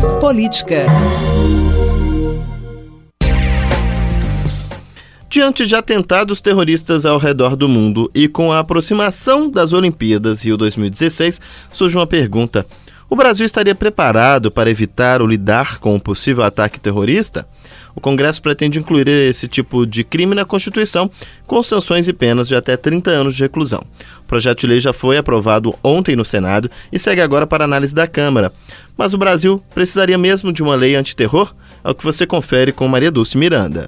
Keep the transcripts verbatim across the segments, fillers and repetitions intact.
Política. Diante de atentados terroristas ao redor do mundo e com a aproximação das Olimpíadas Rio dois mil e dezesseis, surge uma pergunta. O Brasil estaria preparado para evitar ou lidar com um possível ataque terrorista? O Congresso pretende incluir esse tipo de crime na Constituição, com sanções e penas de até trinta anos de reclusão. O projeto de lei já foi aprovado ontem no Senado e segue agora para análise da Câmara. Mas o Brasil precisaria mesmo de uma lei antiterror? É o que você confere com Maria Dulce Miranda.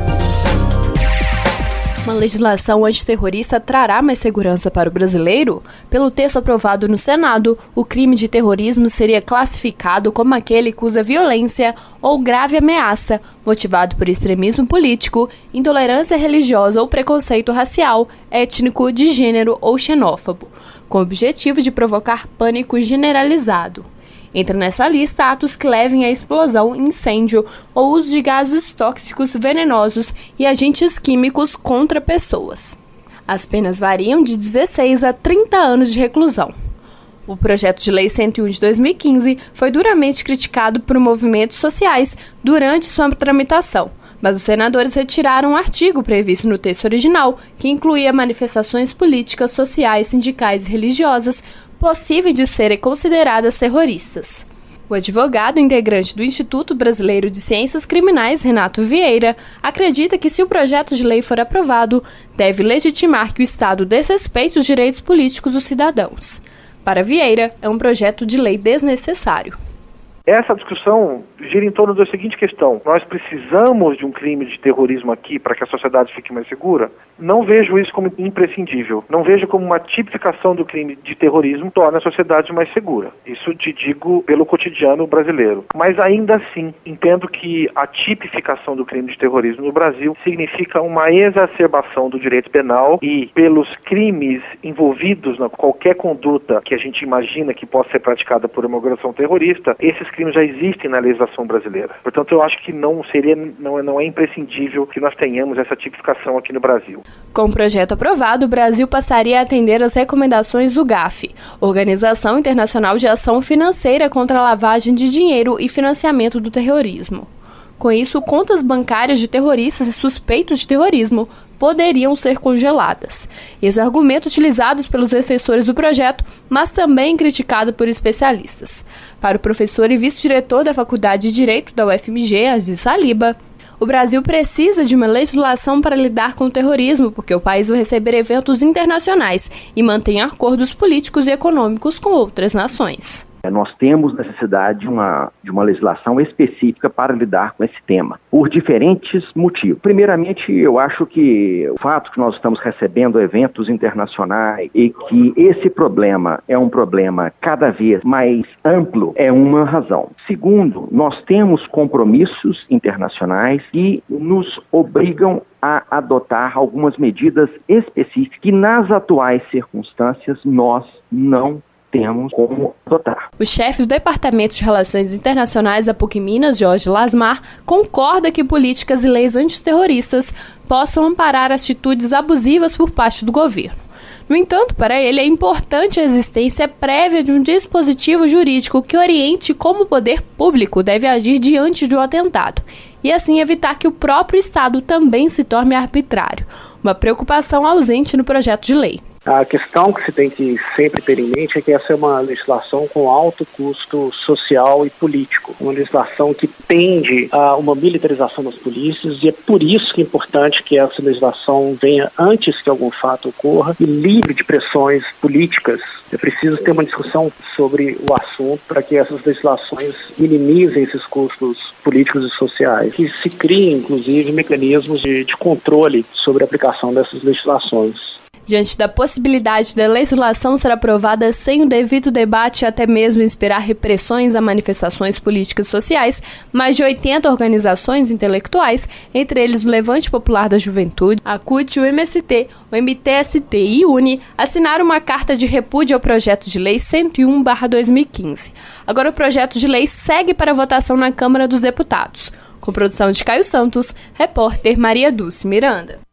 Uma legislação antiterrorista trará mais segurança para o brasileiro? Pelo texto aprovado no Senado, o crime de terrorismo seria classificado como aquele que usa violência ou grave ameaça, motivado por extremismo político, intolerância religiosa ou preconceito racial, étnico, de gênero ou xenófobo, com o objetivo de provocar pânico generalizado. Entra nessa lista atos que levem à explosão, incêndio ou uso de gases tóxicos venenosos e agentes químicos contra pessoas. As penas variam de dezesseis a trinta anos de reclusão. O projeto de lei cento e um de dois mil e quinze foi duramente criticado por movimentos sociais durante sua tramitação, mas os senadores retiraram um artigo previsto no texto original que incluía manifestações políticas, sociais, sindicais e religiosas possíveis de serem consideradas terroristas. O advogado integrante do Instituto Brasileiro de Ciências Criminais, Renato Vieira, acredita que se o projeto de lei for aprovado, deve legitimar que o Estado desrespeite os direitos políticos dos cidadãos. Para Vieira, é um projeto de lei desnecessário. Essa discussão gira em torno da seguinte questão: nós precisamos de um crime de terrorismo aqui para que a sociedade fique mais segura? Não vejo isso como imprescindível. Não vejo como uma tipificação do crime de terrorismo torna a sociedade mais segura. Isso te digo pelo cotidiano brasileiro. Mas ainda assim, entendo que a tipificação do crime de terrorismo no Brasil significa uma exacerbação do direito penal e, pelos crimes envolvidos na qualquer conduta que a gente imagina que possa ser praticada por uma organização terrorista, esses crimes já existem na legislação brasileira. Portanto, eu acho que não seria, não é, não é imprescindível que nós tenhamos essa tipificação aqui no Brasil. Com o projeto aprovado, o Brasil passaria a atender às recomendações do GAFI, Organização Internacional de Ação Financeira contra a Lavagem de Dinheiro e Financiamento do Terrorismo. Com isso, contas bancárias de terroristas e suspeitos de terrorismo poderiam ser congeladas. Esse é o argumento utilizado pelos defensores do projeto, mas também criticado por especialistas. Para o professor e vice-diretor da Faculdade de Direito da U F M G, Aziz Saliba, o Brasil precisa de uma legislação para lidar com o terrorismo, porque o país vai receber eventos internacionais e mantém acordos políticos e econômicos com outras nações. Nós temos necessidade de uma, de uma legislação específica para lidar com esse tema, por diferentes motivos. Primeiramente, eu acho que o fato que nós estamos recebendo eventos internacionais e que esse problema é um problema cada vez mais amplo é uma razão. Segundo, nós temos compromissos internacionais que nos obrigam a adotar algumas medidas específicas que, nas atuais circunstâncias, nós não temos como adotar. O chefe do Departamento de Relações Internacionais da PUC Minas, Jorge Lasmar, concorda que políticas e leis antiterroristas possam amparar atitudes abusivas por parte do governo. No entanto, para ele é importante a existência prévia de um dispositivo jurídico que oriente como o poder público deve agir diante de um atentado, e assim evitar que o próprio Estado também se torne arbitrário, uma preocupação ausente no projeto de lei. A questão que se tem que sempre ter em mente é que essa é uma legislação com alto custo social e político. Uma legislação que tende a uma militarização das polícias e é por isso que é importante que essa legislação venha antes que algum fato ocorra e livre de pressões políticas. É preciso ter uma discussão sobre o assunto para que essas legislações minimizem esses custos políticos e sociais. Que se criem, inclusive, mecanismos de, de controle sobre a aplicação dessas legislações. Diante da possibilidade da legislação ser aprovada sem o devido debate e até mesmo inspirar repressões a manifestações políticas e sociais, mais de oitenta organizações intelectuais, entre eles o Levante Popular da Juventude, a C U T, o M S T, o M T S T e o UNE, assinaram uma carta de repúdio ao projeto de lei cento e um barra dois mil e quinze. Agora o projeto de lei segue para votação na Câmara dos Deputados. Com produção de Caio Santos, repórter Maria Dulce Miranda.